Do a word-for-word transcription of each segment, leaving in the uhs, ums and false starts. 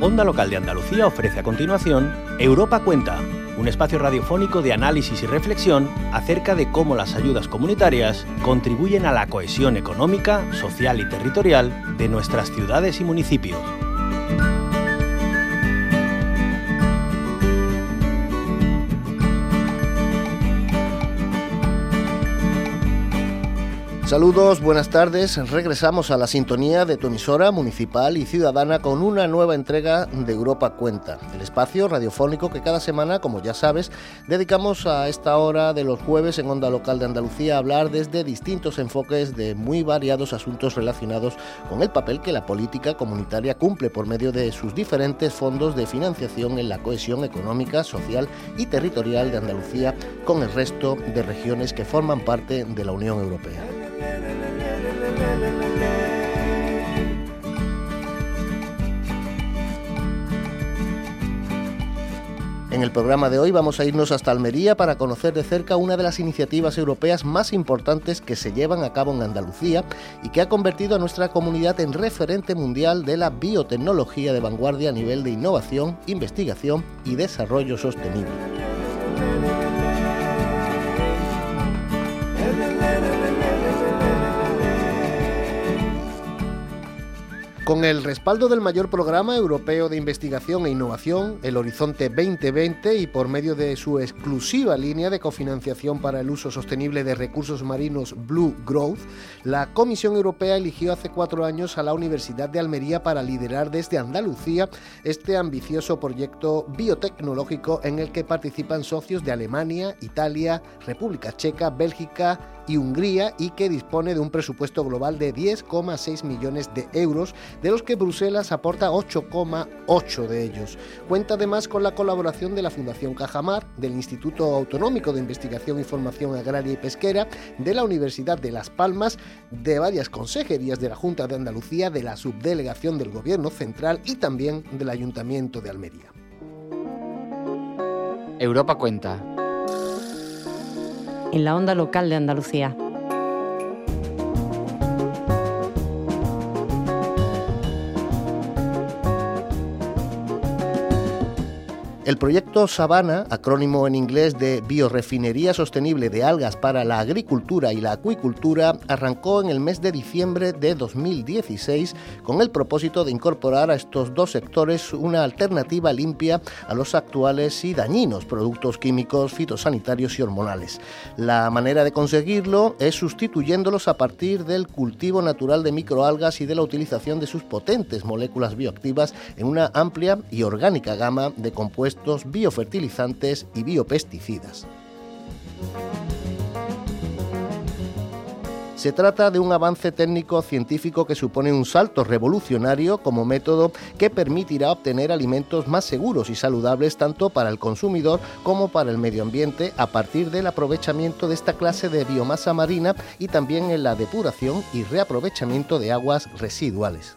Onda Local de Andalucía ofrece a continuación Europa Cuenta, un espacio radiofónico de análisis y reflexión acerca de cómo las ayudas comunitarias contribuyen a la cohesión económica, social y territorial de nuestras ciudades y municipios. Saludos, buenas tardes. Regresamos a la sintonía de tu emisora municipal y ciudadana con una nueva entrega de Europa Cuenta, el espacio radiofónico que cada semana, como ya sabes, dedicamos a esta hora de los jueves en Onda Local de Andalucía a hablar desde distintos enfoques de muy variados asuntos relacionados con el papel que la política comunitaria cumple por medio de sus diferentes fondos de financiación en la cohesión económica, social y territorial de Andalucía con el resto de regiones que forman parte de la Unión Europea. En el programa de hoy vamos a irnos hasta Almería para conocer de cerca una de las iniciativas europeas más importantes que se llevan a cabo en Andalucía y que ha convertido a nuestra comunidad en referente mundial de la biotecnología de vanguardia a nivel de innovación, investigación y desarrollo sostenible. Con el respaldo del mayor programa europeo de investigación e innovación, el Horizonte veinte veinte, y por medio de su exclusiva línea de cofinanciación para el uso sostenible de recursos marinos Blue Growth, la Comisión Europea eligió hace cuatro años a la Universidad de Almería para liderar desde Andalucía este ambicioso proyecto biotecnológico en el que participan socios de Alemania, Italia, República Checa, Bélgica y Hungría, y que dispone de un presupuesto global de diez coma seis millones de euros, de los que Bruselas aporta ocho coma ocho de ellos. Cuenta además con la colaboración de la Fundación Cajamar, del Instituto Autonómico de Investigación y Formación Agraria y Pesquera, de la Universidad de Las Palmas, de varias consejerías de la Junta de Andalucía, de la Subdelegación del Gobierno Central y también del Ayuntamiento de Almería. Europa Cuenta. En la Onda Local de Andalucía. El proyecto Savannah, acrónimo en inglés de Biorefinería Sostenible de Algas para la Agricultura y la Acuicultura, arrancó en el mes de diciembre de dos mil dieciséis con el propósito de incorporar a estos dos sectores una alternativa limpia a los actuales y dañinos productos químicos, fitosanitarios y hormonales. La manera de conseguirlo es sustituyéndolos a partir del cultivo natural de microalgas y de la utilización de sus potentes moléculas bioactivas en una amplia y orgánica gama de compuestos biofertilizantes y biopesticidas. Se trata de un avance técnico-científico que supone un salto revolucionario como método que permitirá obtener alimentos más seguros y saludables tanto para el consumidor como para el medio ambiente a partir del aprovechamiento de esta clase de biomasa marina y también en la depuración y reaprovechamiento de aguas residuales.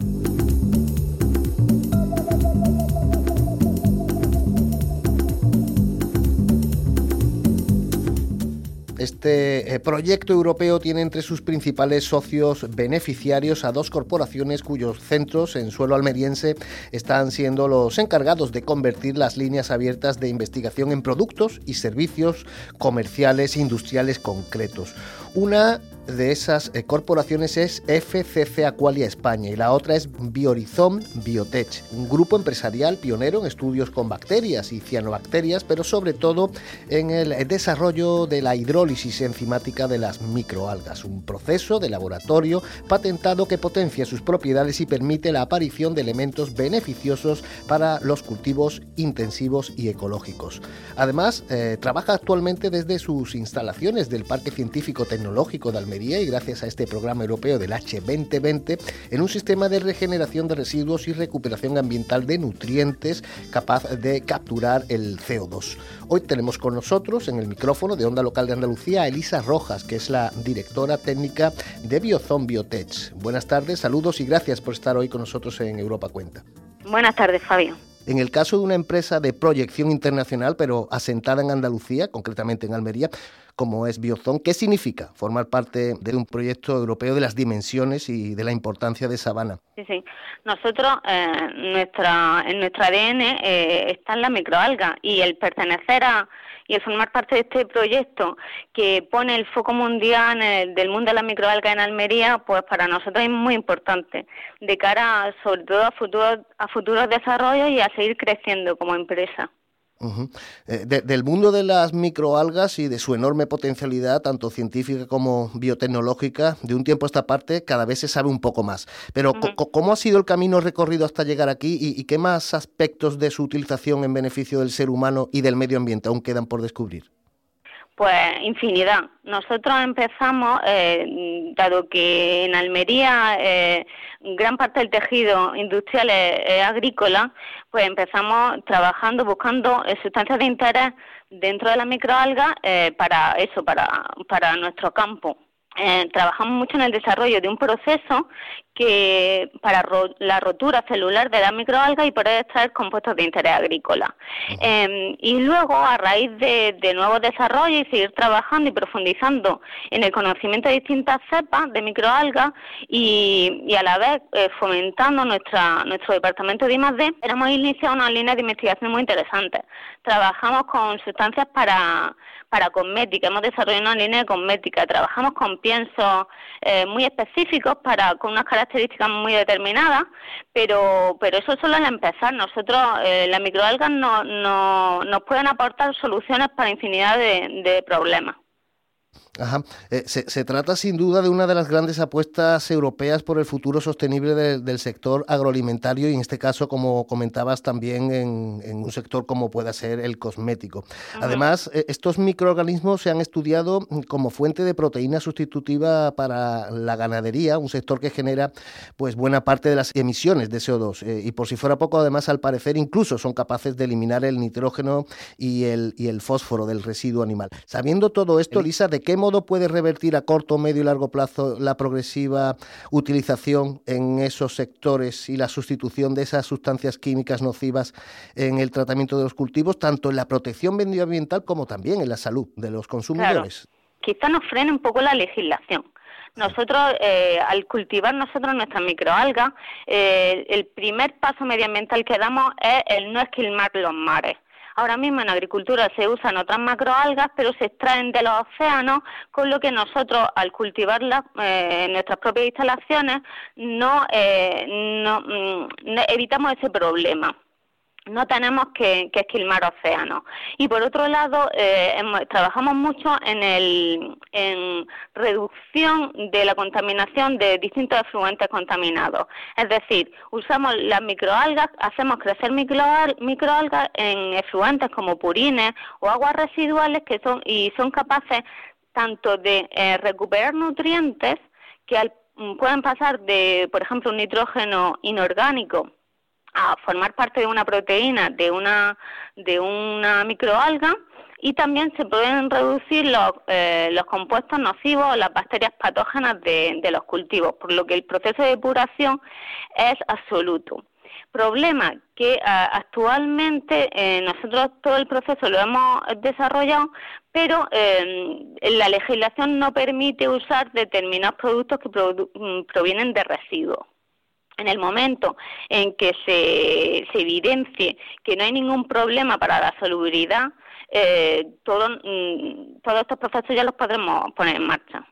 Este eh, proyecto europeo tiene entre sus principales socios beneficiarios a dos corporaciones cuyos centros en suelo almeriense están siendo los encargados de convertir las líneas abiertas de investigación en productos y servicios comerciales e industriales concretos. Una de esas eh, corporaciones es F C C Aqualia España y la otra es Biorizom Biotech, un grupo empresarial pionero en estudios con bacterias y cianobacterias, pero sobre todo en el desarrollo de la hidrólisis enzimática de las microalgas, un proceso de laboratorio patentado que potencia sus propiedades y permite la aparición de elementos beneficiosos para los cultivos intensivos y ecológicos. Además, eh, trabaja actualmente desde sus instalaciones del Parque Científico Tecnológico de Almería y gracias a este programa europeo del H veinte veinte en un sistema de regeneración de residuos y recuperación ambiental de nutrientes capaz de capturar el C O dos. Hoy tenemos con nosotros en el micrófono de Onda Local de Andalucía a Elisa Rojas, que es la directora técnica de Biorizom Biotech. Buenas tardes, saludos y gracias por estar hoy con nosotros en Europa Cuenta. Buenas tardes, Fabio. En el caso de una empresa de proyección internacional, pero asentada en Andalucía, concretamente en Almería, como es Biozón, ¿qué significa formar parte de un proyecto europeo de las dimensiones y de la importancia de Savannah? Sí, sí. Nosotros, eh, nuestra, en nuestro A D N eh, están las microalgas, y el pertenecer a y el formar parte de este proyecto que pone el foco mundial en el, del mundo de las microalgas en Almería, pues para nosotros es muy importante, de cara sobre todo a futuros, a futuros desarrollos y a seguir creciendo como empresa. Uh-huh. Eh, de, del mundo de las microalgas y de su enorme potencialidad, tanto científica como biotecnológica, de un tiempo a esta parte cada vez se sabe un poco más. Pero uh-huh. co- ¿cómo ha sido el camino recorrido hasta llegar aquí y, y qué más aspectos de su utilización en beneficio del ser humano y del medio ambiente aún quedan por descubrir? Pues infinidad. Nosotros empezamos, eh, dado que en Almería eh, gran parte del tejido industrial es, es agrícola, pues empezamos trabajando, buscando eh, sustancias de interés dentro de la microalga eh, para eso, para, para nuestro campo. Eh, trabajamos mucho en el desarrollo de un proceso que para ro- la rotura celular de la microalga y poder extraer compuestos de interés agrícola. Uh-huh. Eh, y luego, a raíz de, de nuevos desarrollos y seguir trabajando y profundizando en el conocimiento de distintas cepas de microalgas y, y a la vez eh, fomentando nuestra nuestro departamento de I más D, hemos iniciado una línea de investigación muy interesante. Trabajamos con sustancias para para cosmética, hemos desarrollado una línea de cosmética, trabajamos con piensos eh, muy específicos para con unas características muy determinadas, pero pero eso solo es empezar. Nosotros, eh, las microalgas no, no, nos pueden aportar soluciones para infinidad de, de problemas. Ajá. Eh, se, se trata sin duda de una de las grandes apuestas europeas por el futuro sostenible de, del sector agroalimentario y en este caso, como comentabas, también en, en un sector como pueda ser el cosmético. Uh-huh. Además, eh, estos microorganismos se han estudiado como fuente de proteína sustitutiva para la ganadería, un sector que genera pues buena parte de las emisiones de C O dos eh, y por si fuera poco, además, al parecer, incluso son capaces de eliminar el nitrógeno y el, y el fósforo del residuo animal. Sabiendo todo esto, Lisa, ¿de qué modo puede revertir a corto, medio y largo plazo la progresiva utilización en esos sectores y la sustitución de esas sustancias químicas nocivas en el tratamiento de los cultivos, tanto en la protección medioambiental como también en la salud de los consumidores? Claro. Quizá nos frene un poco la legislación. Nosotros, eh, al cultivar nosotros nuestras microalgas, eh, el primer paso medioambiental que damos es el no esquilmar los mares. Ahora mismo en agricultura se usan otras macroalgas, pero se extraen de los océanos, con lo que nosotros, al cultivarlas eh, en nuestras propias instalaciones, no, eh, no, no evitamos ese problema. No tenemos que, que esquilmar océanos. Y por otro lado, eh, hemos, trabajamos mucho en, el, en reducción de la contaminación de distintos efluentes contaminados. Es decir, usamos las microalgas, hacemos crecer microal, microalgas en efluentes como purines o aguas residuales que son y son capaces tanto de eh, recuperar nutrientes que al, pueden pasar de, por ejemplo, un nitrógeno inorgánico a formar parte de una proteína de una de una microalga, y también se pueden reducir los, eh, los compuestos nocivos o las bacterias patógenas de, de los cultivos, por lo que el proceso de depuración es absoluto. Problema que uh, actualmente eh, nosotros todo el proceso lo hemos desarrollado, pero eh, la legislación no permite usar determinados productos que produ- provienen de residuos. En el momento en que se, se evidencie que no hay ningún problema para la salubridad, eh, todo, mm, todos estos procesos ya los podremos poner en marcha.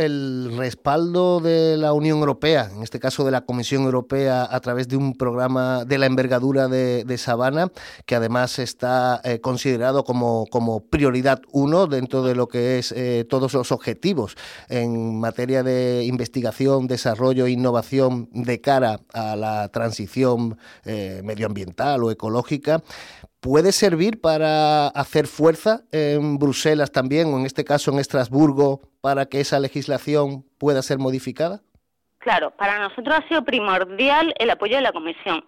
El respaldo de la Unión Europea, en este caso de la Comisión Europea, a través de un programa de la envergadura de, de Savannah, que además está eh, considerado como, como prioridad uno dentro de lo que es eh, todos los objetivos en materia de investigación, desarrollo e innovación de cara a la transición eh, medioambiental o ecológica, ¿puede servir para hacer fuerza en Bruselas también, o en este caso en Estrasburgo, para que esa legislación pueda ser modificada? Claro, para nosotros ha sido primordial el apoyo de la Comisión.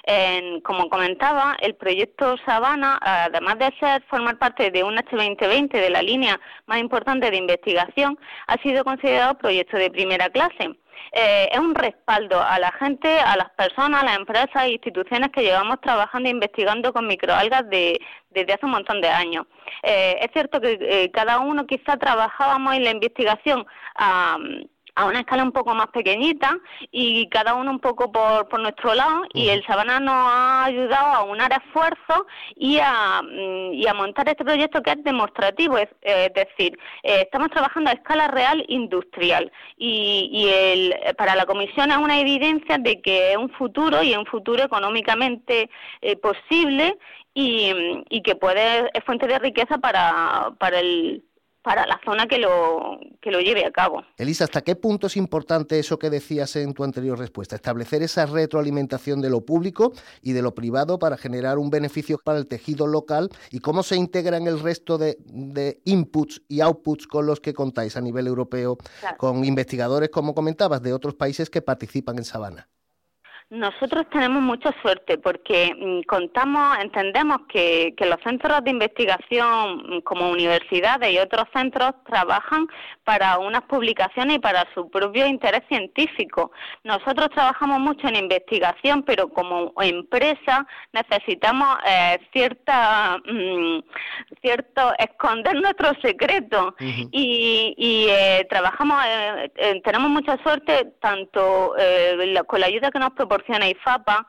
Eh, como comentaba, el proyecto Savannah, además de ser formar parte de un H veinte veinte, de la línea más importante de investigación, ha sido considerado proyecto de primera clase. Eh, es un respaldo a la gente, a las personas, a las empresas e instituciones que llevamos trabajando e investigando con microalgas de, desde hace un montón de años. Eh, es cierto que eh, cada uno quizá trabajábamos en la investigación a... a una escala un poco más pequeñita y cada uno un poco por, por nuestro lado, y el Sabana nos ha ayudado a unar esfuerzos y a, y a montar este proyecto que es demostrativo, es, es decir, eh, estamos trabajando a escala real industrial y, y el, para la Comisión es una evidencia de que es un futuro y es un futuro económicamente eh, posible y, y que puede es fuente de riqueza para, para el para la zona que lo que lo lleve a cabo. Elisa, ¿hasta qué punto es importante eso que decías en tu anterior respuesta? Establecer esa retroalimentación de lo público y de lo privado para generar un beneficio para el tejido local, y cómo se integran el resto de, de inputs y outputs con los que contáis a nivel europeo, claro, con investigadores, como comentabas, de otros países que participan en Sabana. Nosotros tenemos mucha suerte porque mm, contamos, entendemos que, que los centros de investigación como universidades y otros centros trabajan para unas publicaciones y para su propio interés científico. Nosotros trabajamos mucho en investigación, pero como empresa necesitamos eh, cierta, mm, cierto esconder nuestros secretos. Uh-huh. y, y eh, trabajamos, eh, eh, tenemos mucha suerte tanto eh, la, con la ayuda que nos proporciona IFAPA,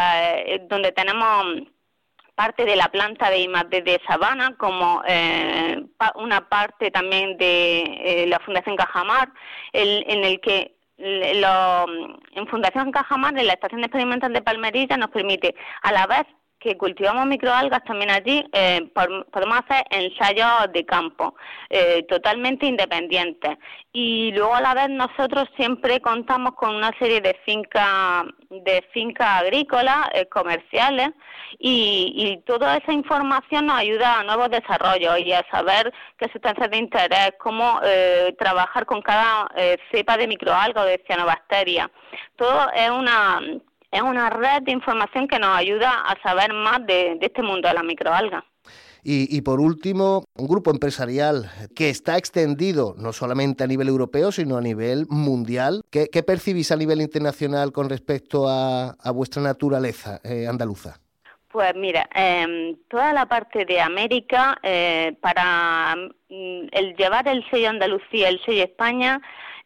eh, donde tenemos parte de la planta de I más D de Sabana, como eh, pa, una parte también de eh, la Fundación Cajamar, el, en el que lo, en Fundación Cajamar, en la Estación de Experimentos de Palmerilla, nos permite, a la vez que cultivamos microalgas, también allí eh, por, podemos hacer ensayos de campo eh, totalmente independientes, y luego a la vez nosotros siempre contamos con una serie de fincas de fincas agrícolas eh, comerciales, y, y toda esa información nos ayuda a nuevos desarrollos y a saber qué sustancias de interés, cómo eh, trabajar con cada eh, cepa de microalga o de cianobacteria. Todo es una Es una red de información que nos ayuda a saber más de, de este mundo de la microalga. Y, y por último, un grupo empresarial que está extendido no solamente a nivel europeo, sino a nivel mundial. ¿Qué, qué percibís a nivel internacional con respecto a, a vuestra naturaleza eh, andaluza? Pues mira, eh, toda la parte de América, eh, para mm, el llevar el sello Andalucía, el sello España,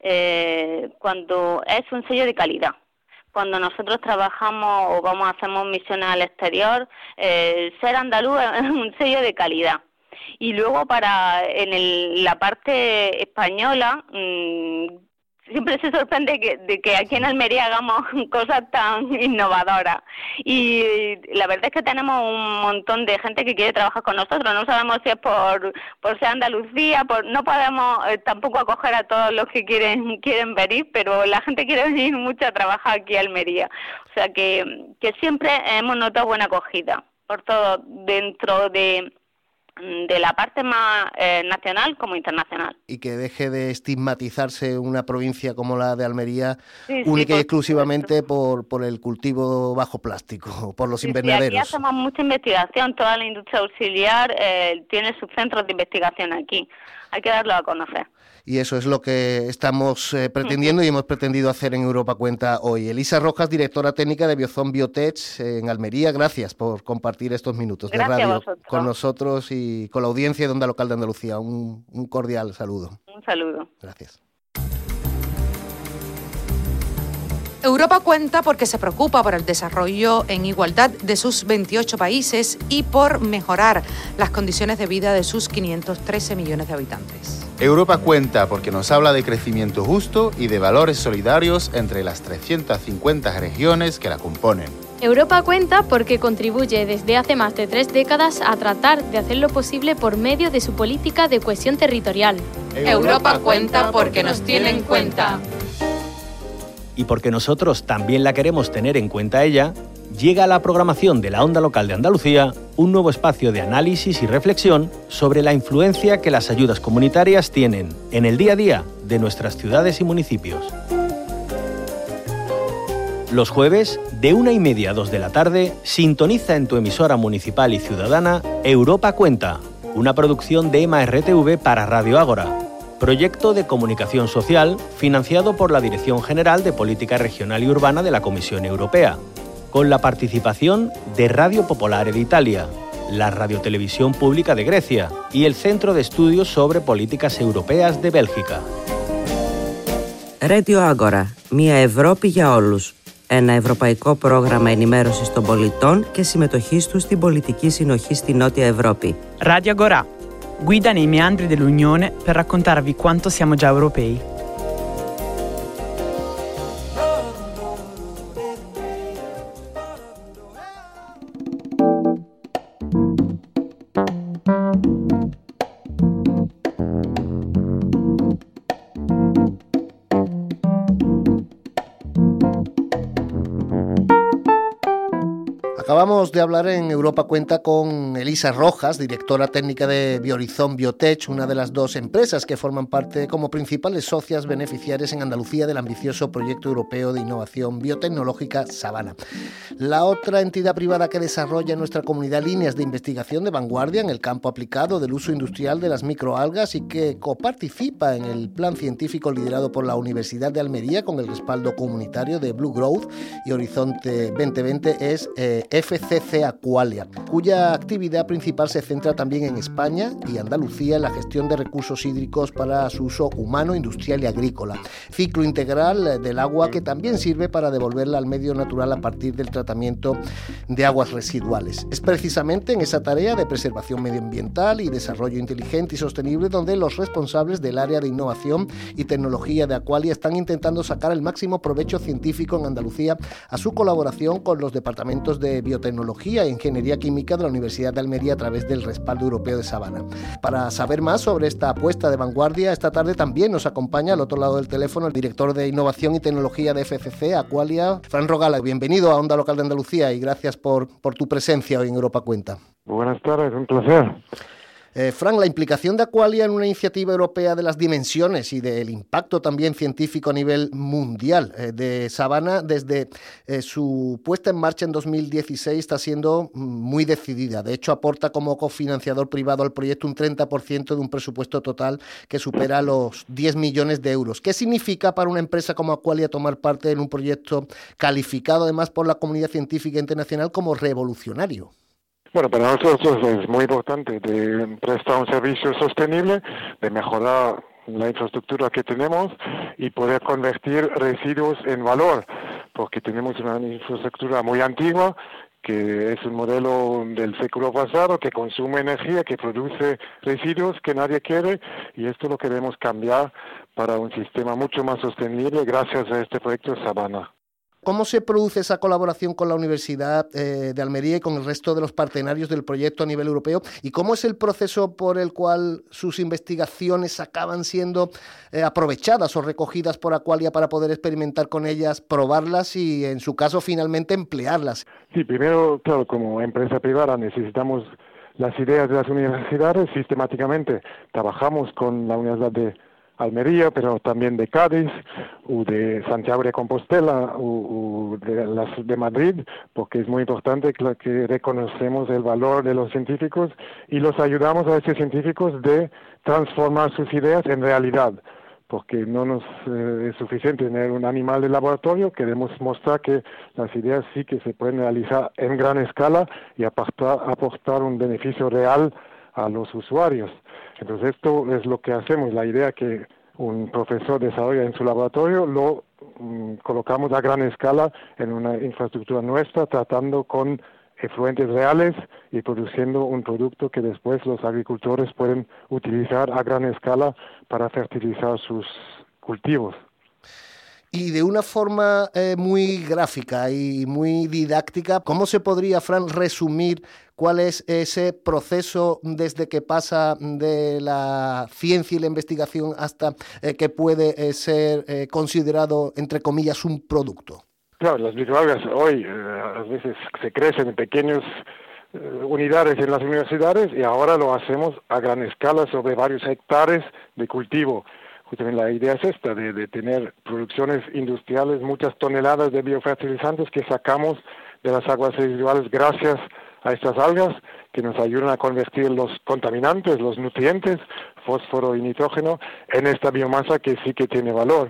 eh, cuando es un sello de calidad. Cuando nosotros trabajamos o vamos a hacemos misiones al exterior, eh, ser andaluz es un sello de calidad. Y luego para en el, la parte española, mmm, siempre se sorprende que, de que aquí en Almería hagamos cosas tan innovadoras. Y la verdad es que tenemos un montón de gente que quiere trabajar con nosotros. No sabemos si es por, por ser Andalucía, por, no podemos eh, tampoco acoger a todos los que quieren quieren venir, pero la gente quiere venir mucho a trabajar aquí a Almería. O sea que, que siempre hemos notado buena acogida por todo dentro de... de la parte más eh, nacional como internacional. Y que deje de estigmatizarse una provincia como la de Almería, sí, única sí, y exclusivamente por, por el cultivo bajo plástico, por los sí, invernaderos. Sí, aquí hacemos mucha investigación, toda la industria auxiliar eh, tiene sus centros de investigación aquí, hay que darlo a conocer. Y eso es lo que estamos eh, pretendiendo y hemos pretendido hacer en Europa Cuenta hoy. Elisa Rojas, directora técnica de Biozón Biotech en Almería, gracias por compartir estos minutos de gracias radio con nosotros y con la audiencia de Onda Local de Andalucía. Un, un cordial saludo. Un saludo. Gracias. Europa Cuenta porque se preocupa por el desarrollo en igualdad de sus veintiocho países y por mejorar las condiciones de vida de sus quinientos trece millones de habitantes. Europa Cuenta porque nos habla de crecimiento justo y de valores solidarios entre las trescientas cincuenta regiones que la componen. Europa Cuenta porque contribuye desde hace más de tres décadas a tratar de hacer lo posible por medio de su política de cohesión territorial. Europa Cuenta porque nos tiene en cuenta. Y porque nosotros también la queremos tener en cuenta ella, llega a la programación de la Onda Local de Andalucía un nuevo espacio de análisis y reflexión sobre la influencia que las ayudas comunitarias tienen en el día a día de nuestras ciudades y municipios. Los jueves, de una y media a dos de la tarde, sintoniza en tu emisora municipal y ciudadana Europa Cuenta, una producción de EMA R T V para Radio Ágora. proyecto de comunicación social financiado por la Dirección General de Política Regional y Urbana de la Comisión Europea, con la participación de Radio Popolare de Italia, la Radiotelevisión Pública de Grecia y el Centro de Estudios sobre Políticas Europeas de Bélgica. Radio Agora, μια Ευρώπη για όλους. Ένα ευρωπαϊκό πρόγραμμα ενημέρωσης των πολιτών και συμμετοχής τους στην πολιτική συνοχή στη Νότια Ευρώπη. Radio Agora, guida nei meandri dell'Unione per raccontarvi quanto siamo già europei. Acabamos de hablar en Europa Cuenta con Elisa Rojas, directora técnica de Biohorizon Biotech, una de las dos empresas que forman parte como principales socias beneficiarias en Andalucía del ambicioso proyecto europeo de innovación biotecnológica Savannah. La otra entidad privada que desarrolla en nuestra comunidad líneas de investigación de vanguardia en el campo aplicado del uso industrial de las microalgas y que coparticipa en el plan científico liderado por la Universidad de Almería con el respaldo comunitario de Blue Growth y Horizonte veinte veinte es eh, F C C Aqualia, cuya actividad principal se centra también en España y Andalucía en la gestión de recursos hídricos para su uso humano, industrial y agrícola. Ciclo integral del agua que también sirve para devolverla al medio natural a partir del tratamiento de aguas residuales. Es precisamente en esa tarea de preservación medioambiental y desarrollo inteligente y sostenible donde los responsables del área de innovación y tecnología de Aqualia están intentando sacar el máximo provecho científico en Andalucía a su colaboración con los departamentos de biotecnología e ingeniería química de la Universidad de Almería a través del respaldo europeo de Savannah. Para saber más sobre esta apuesta de vanguardia, esta tarde también nos acompaña al otro lado del teléfono el director de Innovación y Tecnología de F C C Aqualia, Fran Rogala. Bienvenido a Onda Local de Andalucía y gracias por, por tu presencia hoy en Europa Cuenta. Buenas tardes, un placer. Eh, Fran, la implicación de Aqualia en una iniciativa europea de las dimensiones y del impacto también científico a nivel mundial eh, de Savannah desde eh, su puesta en marcha en dos mil dieciséis está siendo muy decidida. De hecho, aporta como cofinanciador privado al proyecto un treinta por ciento de un presupuesto total que supera los diez millones de euros. ¿Qué significa para una empresa como Aqualia tomar parte en un proyecto calificado además por la comunidad científica internacional como revolucionario? Bueno, para nosotros es muy importante de prestar un servicio sostenible, de mejorar la infraestructura que tenemos y poder convertir residuos en valor, porque tenemos una infraestructura muy antigua que es un modelo del século pasado, que consume energía, que produce residuos que nadie quiere, y esto lo queremos cambiar para un sistema mucho más sostenible gracias a este proyecto Savannah. ¿Cómo se produce esa colaboración con la Universidad eh, de Almería y con el resto de los partenarios del proyecto a nivel europeo? ¿Y cómo es el proceso por el cual sus investigaciones acaban siendo eh, aprovechadas o recogidas por Aqualia para poder experimentar con ellas, probarlas y, en su caso, finalmente emplearlas? Sí, primero, claro, como empresa privada necesitamos las ideas de las universidades. Sistemáticamente trabajamos con la Universidad de Almería, pero también de Cádiz, o de Santiago de Compostela, o, o de las de Madrid, porque es muy importante que, que reconocemos el valor de los científicos y los ayudamos a estos científicos de transformar sus ideas en realidad, porque no nos eh, es suficiente tener un animal de laboratorio, queremos mostrar que las ideas sí que se pueden realizar en gran escala y aportar, aportar un beneficio real a los usuarios. Entonces esto es lo que hacemos, la idea que un profesor desarrolla en su laboratorio lo mm, colocamos a gran escala en una infraestructura nuestra, tratando con efluentes reales y produciendo un producto que después los agricultores pueden utilizar a gran escala para fertilizar sus cultivos. Y de una forma eh, muy gráfica y muy didáctica, ¿cómo se podría, Fran, resumir cuál es ese proceso desde que pasa de la ciencia y la investigación hasta eh, que puede eh, ser eh, considerado, entre comillas, un producto? Claro, las microalgas hoy eh, a veces se crecen en pequeñas eh, unidades en las universidades y ahora lo hacemos a gran escala sobre varios hectáreas de cultivo. Justamente la idea es esta, de, de tener producciones industriales, muchas toneladas de biofertilizantes que sacamos de las aguas residuales gracias a estas algas que nos ayudan a convertir los contaminantes, los nutrientes, fósforo y nitrógeno en esta biomasa que sí que tiene valor.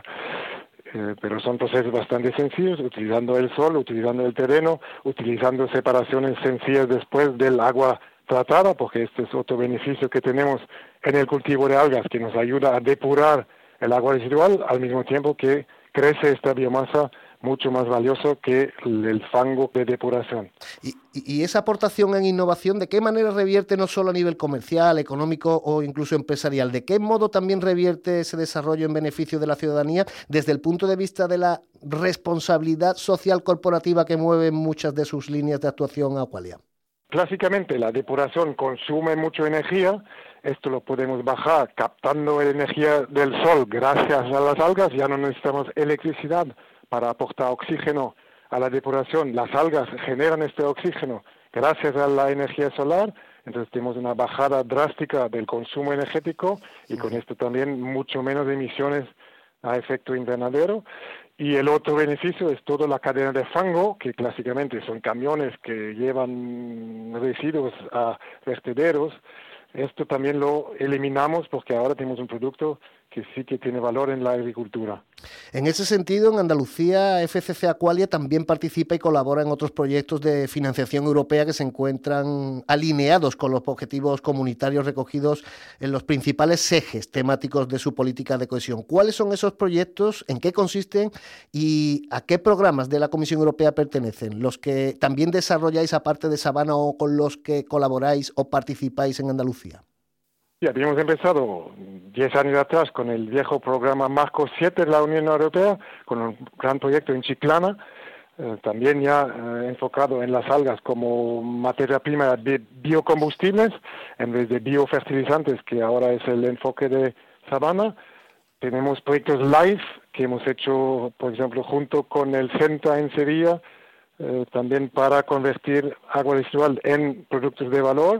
Eh, pero son procesos bastante sencillos, utilizando el sol, utilizando el terreno, utilizando separaciones sencillas después del agua tratada, porque este es otro beneficio que tenemos en el cultivo de algas, que nos ayuda a depurar el agua residual al mismo tiempo que crece esta biomasa mucho más valioso que el fango de depuración. Y, y esa aportación en innovación, ¿de qué manera revierte no solo a nivel comercial, económico o incluso empresarial? ¿De qué modo también revierte ese desarrollo en beneficio de la ciudadanía desde el punto de vista de la responsabilidad social corporativa que mueve muchas de sus líneas de actuación a Aqualia? Clásicamente la depuración consume mucha energía. Esto lo podemos bajar captando energía del sol gracias a las algas. Ya no necesitamos electricidad para aportar oxígeno a la depuración. Las algas generan este oxígeno gracias a la energía solar. Entonces tenemos una bajada drástica del consumo energético y con esto también mucho menos emisiones a efecto invernadero. Y el otro beneficio es toda la cadena de fango, que clásicamente son camiones que llevan residuos a vertederos. Esto también lo eliminamos porque ahora tenemos un producto que sí que tiene valor en la agricultura. En ese sentido, en Andalucía, F C C Aqualia también participa y colabora en otros proyectos de financiación europea que se encuentran alineados con los objetivos comunitarios recogidos en los principales ejes temáticos de su política de cohesión. ¿Cuáles son esos proyectos? ¿En qué consisten? ¿Y a qué programas de la Comisión Europea pertenecen? ¿Los que también desarrolláis aparte de Sabana o con los que colaboráis o participáis en Andalucía? Sí, habíamos empezado diez años atrás con el viejo programa Marco siete de la Unión Europea, con un gran proyecto en Chiclana, eh, también ya eh, enfocado en las algas como materia prima de biocombustibles, en vez de biofertilizantes, que ahora es el enfoque de Sabana. Tenemos proyectos LIFE, que hemos hecho, por ejemplo, junto con el CENTA en Sevilla, eh, también para convertir agua residual en productos de valor.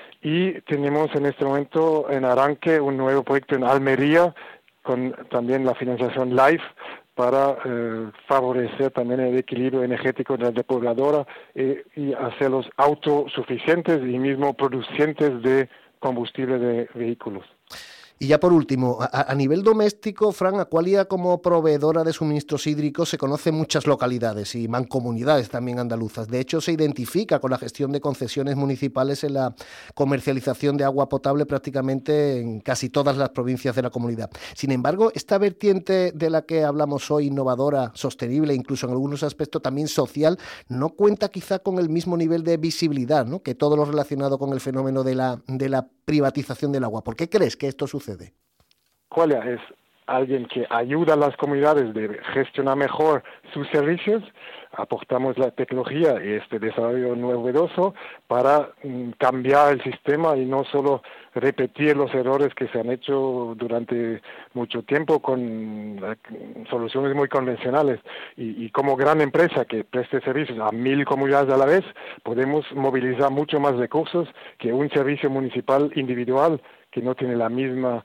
Y tenemos en este momento en arranque un nuevo proyecto en Almería con también la financiación LIFE para eh, favorecer también el equilibrio energético de la depuradora eh, y hacerlos autosuficientes y mismo producientes de combustible de vehículos. Y ya por último, a, a nivel doméstico, Fran, Aqualia como proveedora de suministros hídricos se conoce muchas localidades y mancomunidades también andaluzas. De hecho, se identifica con la gestión de concesiones municipales en la comercialización de agua potable prácticamente en casi todas las provincias de la comunidad. Sin embargo, esta vertiente de la que hablamos hoy, innovadora, sostenible, incluso en algunos aspectos también social, no cuenta quizá con el mismo nivel de visibilidad, ¿no?, que todo lo relacionado con el fenómeno de la, de la privatización del agua. ¿Por qué crees que esto sucede? Aqualia es alguien que ayuda a las comunidades de gestionar mejor sus servicios. Aportamos la tecnología y este desarrollo novedoso para mm, cambiar el sistema y no solo repetir los errores que se han hecho durante mucho tiempo con eh, soluciones muy convencionales. Y, y como gran empresa que preste servicios a mil comunidades a la vez, podemos movilizar mucho más recursos que un servicio municipal individual que no tiene la misma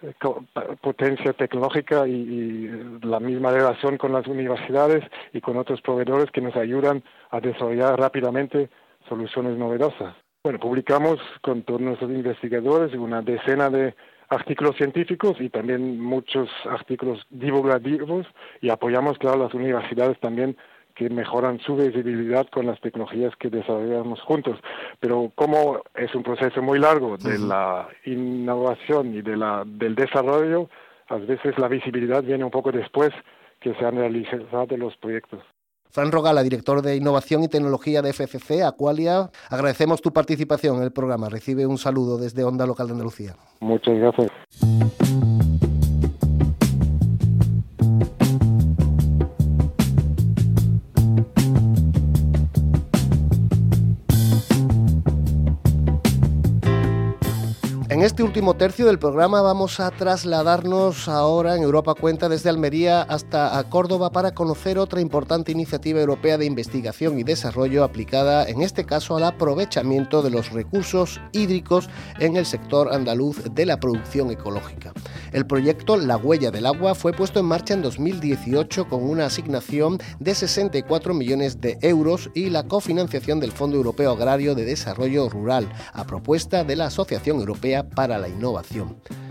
potencia tecnológica y, y la misma relación con las universidades y con otros proveedores que nos ayudan a desarrollar rápidamente soluciones novedosas. Bueno, publicamos con todos nuestros investigadores una decena de artículos científicos y también muchos artículos divulgativos y apoyamos, claro, las universidades también que mejoran su visibilidad con las tecnologías que desarrollamos juntos. Pero como es un proceso muy largo de la innovación y de la del desarrollo, a veces la visibilidad viene un poco después que se han realizado los proyectos. Fran Rogala, director de Innovación y Tecnología de F C C Aqualia, agradecemos tu participación en el programa. Recibe un saludo desde Onda Local de Andalucía. Muchas gracias. En este último tercio del programa vamos a trasladarnos ahora en Europa Cuenta desde Almería hasta a Córdoba para conocer otra importante iniciativa europea de investigación y desarrollo aplicada, en este caso, al aprovechamiento de los recursos hídricos en el sector andaluz de la producción ecológica. El proyecto La Huella del Agua fue puesto en marcha en dos mil dieciocho con una asignación de sesenta y cuatro millones de euros y la cofinanciación del Fondo Europeo Agrario de Desarrollo Rural, a propuesta de la Asociación Europea para la Innovación.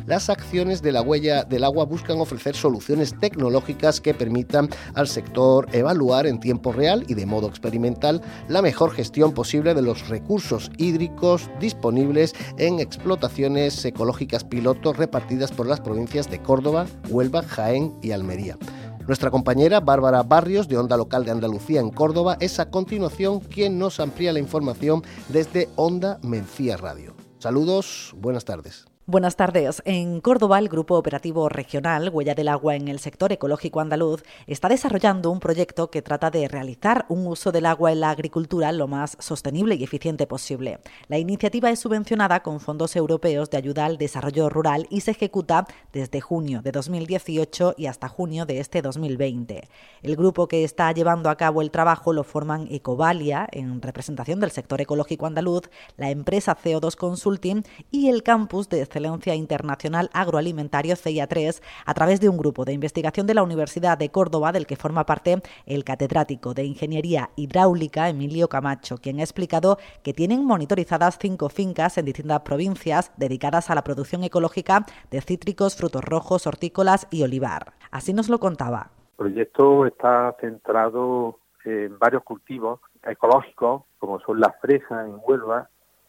las acciones de la huella del agua buscan ofrecer soluciones tecnológicas que permitan al sector evaluar en tiempo real y de modo experimental la mejor gestión posible de los recursos hídricos disponibles en explotaciones ecológicas pilotos repartidas por las provincias de Córdoba, Huelva, Jaén y Almería. Nuestra compañera Bárbara Barrios, de Onda Local de Andalucía en Córdoba, es a continuación quien nos amplía la información desde Onda Mencía Radio. Saludos, buenas tardes. Buenas tardes. En Córdoba, el Grupo Operativo Regional Huella del Agua en el sector ecológico andaluz está desarrollando un proyecto que trata de realizar un uso del agua en la agricultura lo más sostenible y eficiente posible. La iniciativa es subvencionada con fondos europeos de ayuda al desarrollo rural y se ejecuta desde junio de dos mil dieciocho y hasta junio de este dos mil veinte. El grupo que está llevando a cabo el trabajo lo forman Ecovalia, en representación del sector ecológico andaluz, la empresa C O dos Consulting y el campus de Excelencia Internacional Agroalimentario C I A tres, a través de un grupo de investigación de la Universidad de Córdoba del que forma parte el catedrático de Ingeniería Hidráulica Emilio Camacho, quien ha explicado que tienen monitorizadas cinco fincas en distintas provincias dedicadas a la producción ecológica de cítricos, frutos rojos, hortícolas y olivar. Así nos lo contaba. El proyecto está centrado en varios cultivos ecológicos, como son las fresas en Huelva,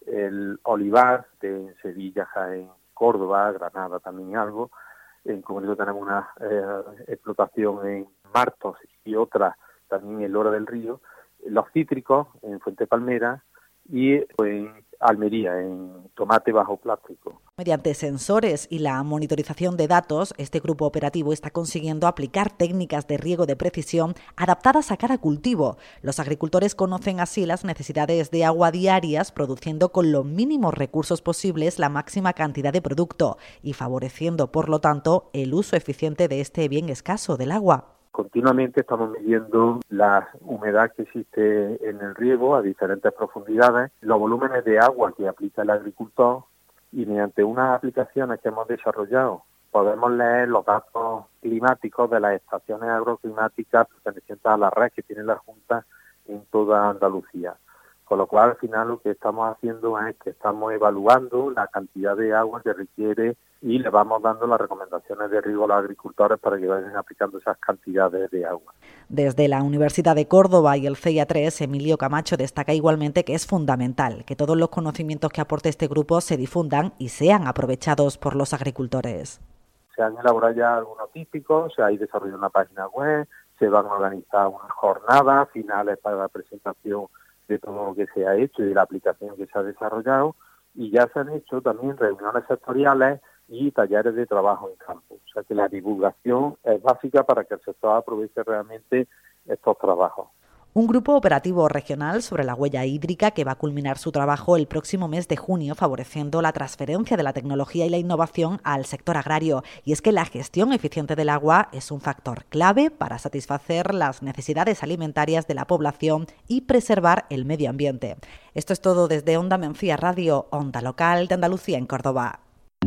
el olivar de Sevilla, Jaén, Córdoba, Granada también algo. En concreto tenemos una eh, explotación en Martos y otra también en Lora del Río. Los cítricos en Fuente Palmera y pues, en Almería, en tomate bajo plástico. Mediante sensores y la monitorización de datos, este grupo operativo está consiguiendo aplicar técnicas de riego de precisión adaptadas a cada cultivo. Los agricultores conocen así las necesidades de agua diarias, produciendo con los mínimos recursos posibles la máxima cantidad de producto y favoreciendo, por lo tanto, el uso eficiente de este bien escaso del agua. Continuamente estamos midiendo la humedad que existe en el riego a diferentes profundidades, los volúmenes de agua que aplica el agricultor y mediante unas aplicaciones que hemos desarrollado podemos leer los datos climáticos de las estaciones agroclimáticas pertenecientes a la red que tiene la Junta en toda Andalucía. Con lo cual, al final, lo que estamos haciendo es que estamos evaluando la cantidad de agua que requiere y le vamos dando las recomendaciones de riego a los agricultores para que vayan aplicando esas cantidades de agua. Desde la Universidad de Córdoba y el C I A tres, Emilio Camacho destaca igualmente que es fundamental que todos los conocimientos que aporte este grupo se difundan y sean aprovechados por los agricultores. Se han elaborado ya algunos típicos, se ha desarrollado una página web, se van a organizar unas jornadas finales para la presentación de todo lo que se ha hecho y de la aplicación que se ha desarrollado, y ya se han hecho también reuniones sectoriales y talleres de trabajo en campo. O sea que la divulgación es básica para que el sector aproveche realmente estos trabajos. Un grupo operativo regional sobre la huella hídrica que va a culminar su trabajo el próximo mes de junio, favoreciendo la transferencia de la tecnología y la innovación al sector agrario. Y es que la gestión eficiente del agua es un factor clave para satisfacer las necesidades alimentarias de la población y preservar el medio ambiente. Esto es todo desde Onda Mencía Radio, Onda Local de Andalucía en Córdoba.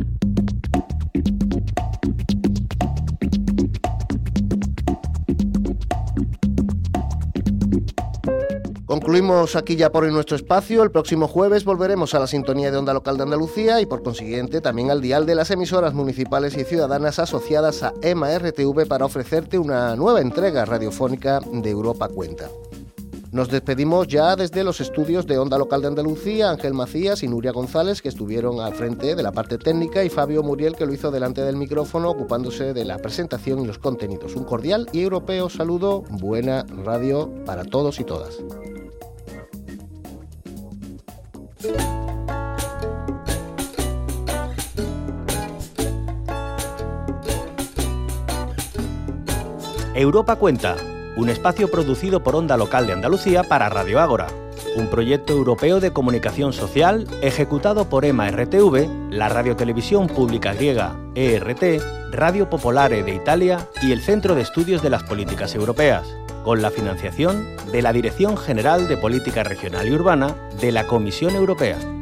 Concluimos aquí ya por hoy nuestro espacio. El próximo jueves volveremos a la sintonía de Onda Local de Andalucía y por consiguiente también al dial de las emisoras municipales y ciudadanas asociadas a E M A R T V para ofrecerte una nueva entrega radiofónica de Europa Cuenta. Nos despedimos ya desde los estudios de Onda Local de Andalucía, Ángel Macías y Nuria González, que estuvieron al frente de la parte técnica, y Fabio Muriel, que lo hizo delante del micrófono, ocupándose de la presentación y los contenidos. Un cordial y europeo saludo, buena radio para todos y todas. Europa Cuenta, un espacio producido por Onda Local de Andalucía para Radio Ágora, un proyecto europeo de comunicación social ejecutado por E M A R T V, la radiotelevisión pública griega E R T, Radio Popolare de Italia y el Centro de Estudios de las Políticas Europeas, con la financiación de la Dirección General de Política Regional y Urbana de la Comisión Europea.